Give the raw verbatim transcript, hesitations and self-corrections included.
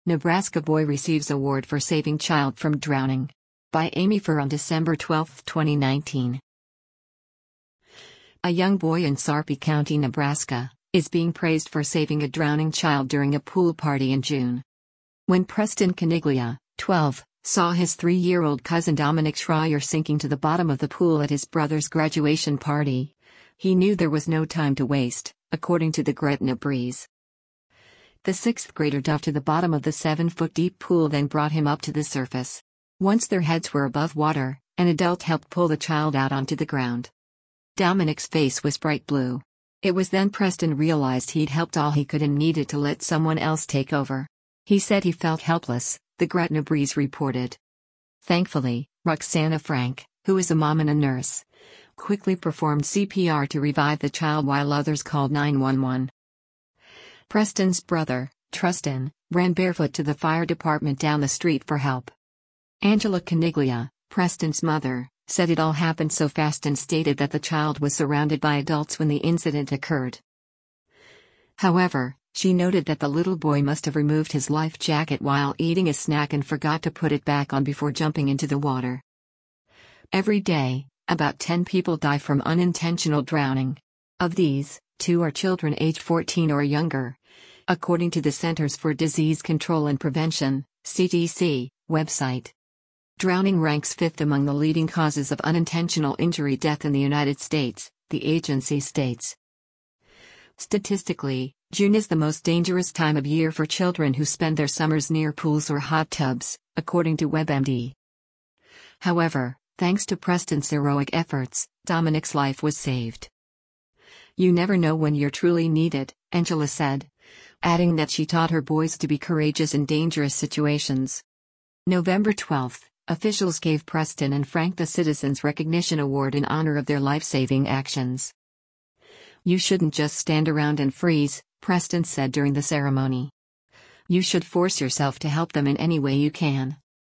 Nebraska boy receives award for saving child from drowning. By Amy Furr on December twelfth, twenty nineteen. A young boy in Sarpy County, Nebraska, is being praised for saving a drowning child during a pool party in June. When Preston Caniglia, twelve, saw his three-year-old cousin Dominic Schreier sinking to the bottom of the pool at his brother's graduation party, he knew there was no time to waste, according to the Gretna Breeze. The sixth grader dove to the bottom of the seven-foot-deep pool, then brought him up to the surface. Once their heads were above water, an adult helped pull the child out onto the ground. Dominic's face was bright blue. It was then Preston realized he'd helped all he could and needed to let someone else take over. He said he felt helpless, the Gretna Breeze reported. Thankfully, Roxana Frank, who is a mom and a nurse, quickly performed C P R to revive the child while others called nine one one. Preston's brother, Trustin, ran barefoot to the fire department down the street for help. Angela Caniglia, Preston's mother, said it all happened so fast and stated that the child was surrounded by adults when the incident occurred. However, she noted that the little boy must have removed his life jacket while eating a snack and forgot to put it back on before jumping into the water. Every day, about ten people die from unintentional drowning. Of these, two are children aged fourteen or younger, according to the Centers for Disease Control and Prevention, C D C, website. Drowning ranks fifth among the leading causes of unintentional injury death in the United States, the agency states. Statistically, June is the most dangerous time of year for children who spend their summers near pools or hot tubs, according to WebMD. However, thanks to Preston's heroic efforts, Dominic's life was saved. You never know when you're truly needed, Angela said, adding that she taught her boys to be courageous in dangerous situations. November twelfth, officials gave Preston and Frank the Citizens Recognition Award in honor of their life-saving actions. You shouldn't just stand around and freeze, Preston said during the ceremony. You should force yourself to help them in any way you can.